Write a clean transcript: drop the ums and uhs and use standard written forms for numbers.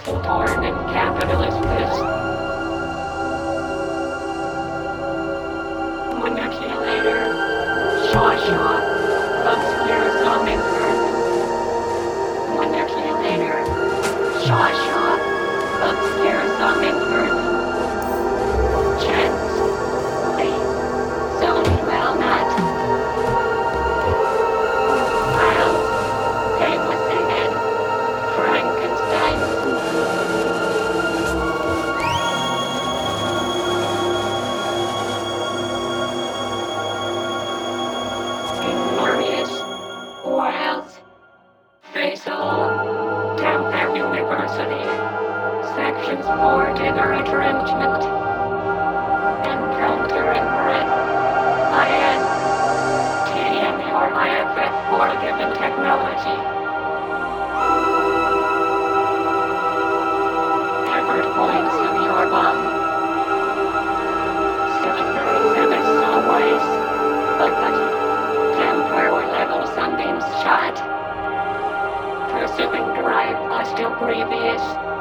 Torn in capitalist fist. Manipulator. Shaw. Obscure hummingbird. Manipulator. Shaw. Obscure hummingbird. Chance. Lee. Sony Malnut. Miles. Came with the head. Frankenstein. Glorious. Wild. Faisal. Temper University. Sections board in retrenchment. Encounter in breath. IN. TM or IFF forgiven technology. Effort points of your bomb. Cylinder always. But temper or level sunbeams shot. Pursuing drive was still previous.